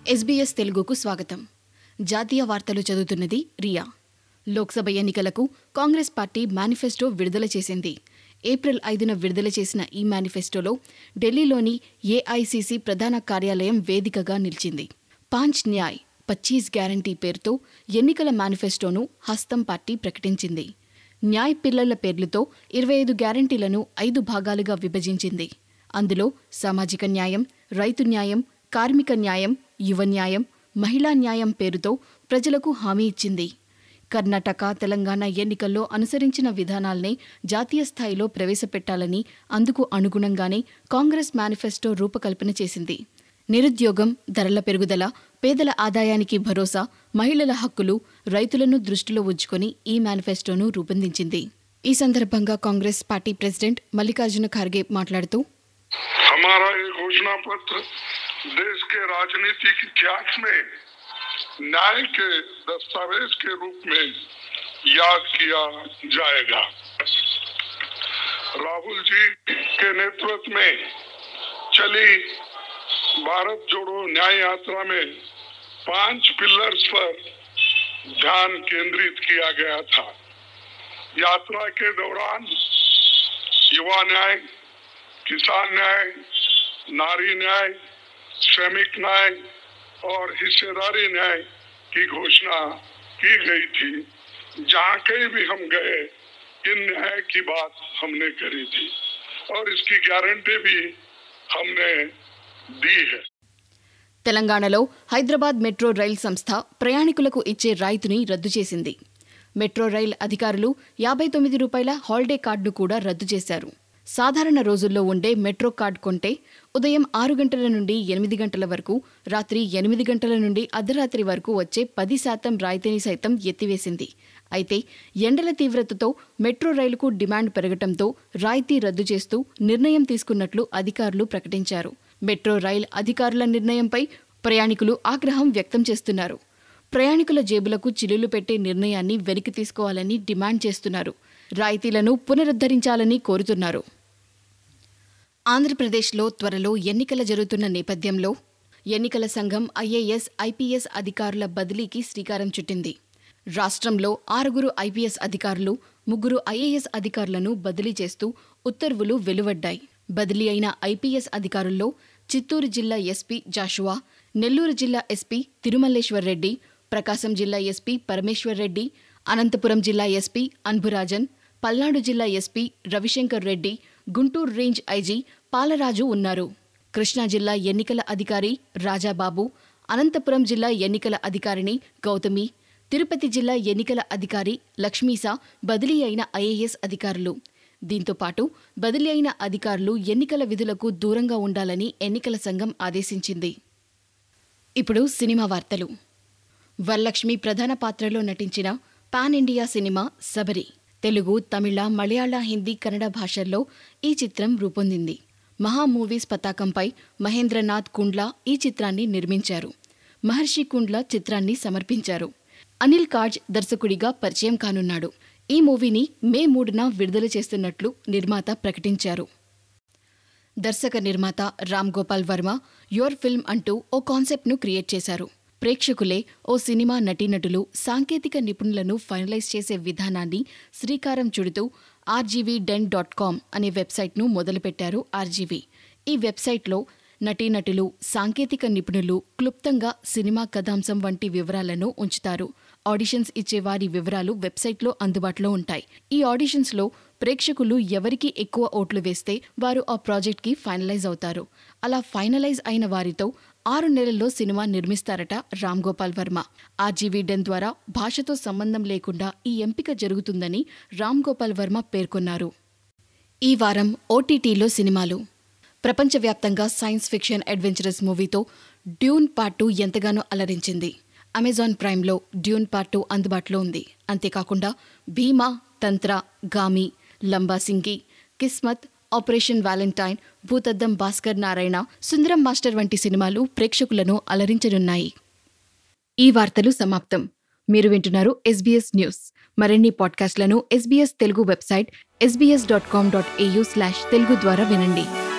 SBS తెలుగుకు స్వాగతం. జాతీయ వార్తలు చదువుతున్నది రియా. లోక్సభ ఎన్నికలకు కాంగ్రెస్ పార్టీ మేనిఫెస్టో విడుదల చేసింది. ఏప్రిల్ 5న విడుదల చేసిన ఈ మేనిఫెస్టోలో ఢిల్లీలోని ఏఐసీసీ ప్రధాన కార్యాలయం వేదికగా నిలిచింది. 5 న్యాయ్ 25 గ్యారంటీ పేరుతో ఎన్నికల మేనిఫెస్టోను హస్తం పార్టీ ప్రకటించింది. న్యాయ్ పిల్లల పేర్లతో 25 గ్యారంటీలను 5 భాగాలుగా విభజించింది. అందులో సామాజిక న్యాయం, రైతు న్యాయం, కార్మిక న్యాయం, యువ న్యాయం, మహిళా న్యాయం పేరుతో ప్రజలకు హామీ ఇచ్చింది. కర్ణాటక, తెలంగాణ ఎన్నికల్లో అనుసరించిన విధానాల్నే జాతీయ స్థాయిలో ప్రవేశపెట్టాలని అందుకు అనుగుణంగానే కాంగ్రెస్ మేనిఫెస్టో రూపకల్పన చేసింది. నిరుద్యోగం, ధరల పెరుగుదల, పేదల ఆదాయానికి భరోసా, మహిళల హక్కులు, రైతులను దృష్టిలో ఉంచుకొని ఈ మేనిఫెస్టోను రూపొందించింది. ఈ సందర్భంగా Congress party president Mallikarjuna Kharge మాట్లాడుతూ, हमारा ये घोषणा पत्र देश के राजनीतिक इतिहास में न्याय के दस्तावेज के रूप में याद किया जाएगा. राहुल जी के नेतृत्व में चली भारत जोड़ो न्याय यात्रा में 5 पिलर्स पर ध्यान केंद्रित किया गया था. यात्रा के दौरान युवा न्याय, किसान न्याय, नारी न्याय, श्रमिक न्याय और हिस्सेदारी न्याय की घोषणा की गई थी. जहाँ कहीं भी हम गए इन न्याय की बात हमने करी थी और इसकी गारंटी भी हमने दी है. తెలంగాణలో హైదరాబాద్ మెట్రో రైల్ సంస్థ ప్రయాణికులకు ఇచ్చే రాయితీని రద్దు చేసింది. మెట్రో రైల్ అధికారులు 59 రూపాయల హాలిడే కార్డును కూడా రద్దు చేశారు. సాధారణ రోజుల్లో ఉండే మెట్రో కార్డు కొంటే ఉదయం 6 గంటల నుండి 8 గంటల వరకు, రాత్రి 8 గంటల నుండి అర్ధరాత్రి వరకు వచ్చే 10% రాయితీని సైతం ఎత్తివేసింది. అయితే ఎండల తీవ్రతతో మెట్రో రైలుకు డిమాండ్ పెరగటంతో రాయితీ రద్దు చేస్తూ నిర్ణయం తీసుకున్నట్లు అధికారులు ప్రకటించారు. మెట్రో రైల్ అధికారుల నిర్ణయంపై ప్రయాణికులు ఆగ్రహం వ్యక్తం చేస్తున్నారు. ప్రయాణికుల జేబులకు చిల్లులు పెట్టే నిర్ణయాన్ని వెనక్కి తీసుకోవాలని డిమాండ్ చేస్తున్నారు. రాయితీలను పునరుద్ధరించాలని కోరుతున్నారు. ఆంధ్రప్రదేశ్లో త్వరలో ఎన్నికలు జరుగుతున్న నేపథ్యంలో ఎన్నికల సంఘం ఐఏఎస్, ఐపీఎస్ అధికారుల బదిలీకి శ్రీకారం చుట్టింది. రాష్ట్రంలో 6 ఐపీఎస్ అధికారులు, 3 ఐఏఎస్ అధికారులను బదిలీ చేస్తూ ఉత్తర్వులు వెలువడ్డాయి. బదిలీ అయిన ఐపీఎస్ అధికారుల్లో చిత్తూరు జిల్లా ఎస్పీ జాషువా, నెల్లూరు జిల్లా ఎస్పీ తిరుమల్లేశ్వర్ రెడ్డి, ప్రకాశం జిల్లా ఎస్పీ పరమేశ్వర్ రెడ్డి, అనంతపురం జిల్లా ఎస్పీ అన్బురాజన్, పల్నాడు జిల్లా SP Ravishankar Reddy, Guntur range IG Palaraju ఉన్నారు. కృష్ణా జిల్లా ఎన్నికల అధికారి రాజాబాబు, అనంతపురం జిల్లా ఎన్నికల అధికారిని గౌతమి, తిరుపతి జిల్లా ఎన్నికల అధికారి లక్ష్మీసా బదిలీ అయిన ఐఏఎస్ అధికారులు. దీంతో పాటు బదిలీ అయిన అధికారులు ఎన్నికల విధులకు దూరంగా ఉండాలని ఎన్నికల సంఘం ఆదేశించింది. ఇప్పుడు సినిమా వార్తలు. వరలక్ష్మి ప్రధాన పాత్రలో నటించిన pan India cinema Sabari Telugu, Tamil, Malayalam, Hindi, Kannada భాషల్లో ఈ చిత్రం రూపొందింది. మహా మూవీస్ పతాకంపై మహేంద్రనాథ్ కుండ్లా ఈ చిత్రాన్ని నిర్మించారు. మహర్షి కుండ్లా చిత్రాన్ని సమర్పించారు. అనిల్ కాజ్ దర్శకుడిగా పరిచయం కానున్నాడు. ఈ మూవీని మే 3న విడుదల చేస్తున్నట్లు నిర్మాత ప్రకటించారు. దర్శక నిర్మాత రామ్ గోపాల్ వర్మ యోర్ ఫిల్మ్ అంటూ ఓ కాన్సెప్ట్ను క్రియేట్ చేశారు. ప్రేక్షకులే ఓ సినిమా నటీనటులు, సాంకేతిక నిపుణులను ఫైనలైజ్ చేసే విధానాన్ని శ్రీకారం చుడుతూ rgvden.com అనే వెబ్సైట్ను మొదలుపెట్టారు ఆర్జీవీ. ఈ వెబ్సైట్లో నటీనటులు, సాంకేతిక నిపుణులు క్లుప్తంగా సినిమా కథాంశం వంటి వివరాలను ఉంచుతారు. ఆడిషన్స్ ఇచ్చే వారి వివరాలు వెబ్సైట్లో అందుబాటులో ఉంటాయి. ఈ ఆడిషన్స్లో ప్రేక్షకులు ఎవరికి ఎక్కువ ఓట్లు వేస్తే వారు ఆ ప్రాజెక్ట్కి ఫైనలైజ్ అవుతారు. అలా ఫైనలైజ్ అయిన వారితో 6 నెలల్లో సినిమా నిర్మిస్తారట రామ్ గోపాల్ వర్మ. ఆర్జీవీడెన్ ద్వారా భాషతో సంబంధం లేకుండా ఈ ఎంపిక జరుగుతుందని రామ్ గోపాల్ వర్మ పేర్కొన్నారు. ఈ వారం ఓటీటీలో సినిమాలు. ప్రపంచవ్యాప్తంగా సైన్స్ ఫిక్షన్ అడ్వెంచరస్ మూవీతో డ్యూన్ పార్ట్ 2 ఎంతగానో అలరించింది. అమెజాన్ ప్రైమ్లో డ్యూన్ పార్ట్ 2 అందుబాటులో ఉంది. అంతేకాకుండా Bheema, Tantra, Gaami, Lambasingi, Kismat, operation Valentine, Bhoothaddam Bhaskar Narayana, Sundaram master వంటి సినిమాలు ప్రేక్షకులను అలరించనున్నాయి. ఈ వార్తలు సమాప్తం. మీరు వింటున్నారు SBS న్యూస్. మరిన్ని పాడ్కాస్ట్లను SBS తెలుగు వెబ్సైట్ sbs.com.au/telugu ద్వారా వినండి.